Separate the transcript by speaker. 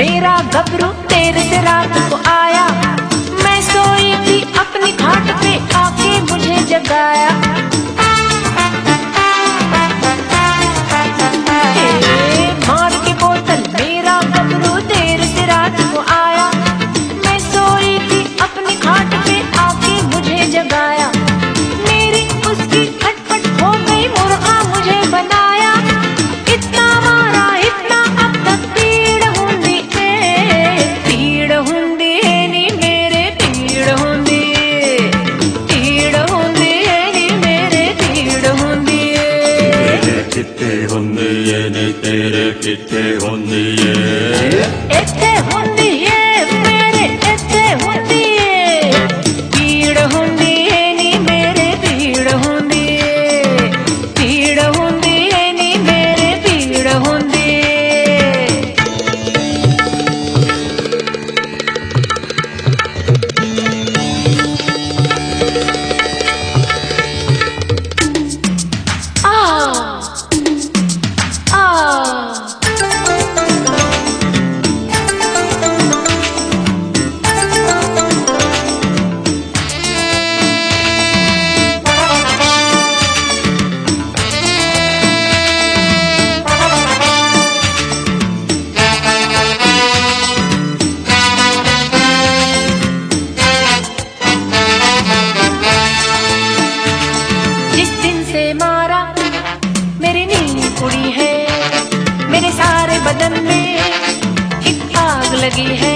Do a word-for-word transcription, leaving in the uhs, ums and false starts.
Speaker 1: मेरा गबरू तेरे से रात को आया, मैं सोई थी अपनी खाट पे आके मुझे जगाया। मार के बोतल मेरा गबरू तेरे से रात को आया, मैं सोई थी अपनी खाट पे आके मुझे जगाया। मेरी उसकी खटपट हो गई मुर्गा मुझे बनाया, इतना मारा इतना अब तक पीड़ हुंदी ए, पीड़ हुंदी नी मेरे पीड़ हुंदी, पीड़ हुंदी नी मेरे पीड़ हुंदी।
Speaker 2: मेरे किते हुंदी नी तेरे किते हुंदी
Speaker 1: इत्थे हुंदी मेरे इत्थे हुंदी, पीड़ हुंदी नी मेरे पीड़ हुंदी, पीड़ हुंदी नी मेरे पीड़ हुंदी। जिस दिन से मारा मेरी नींद उड़ी है, मेरे सारे बदन में एक आग लगी है।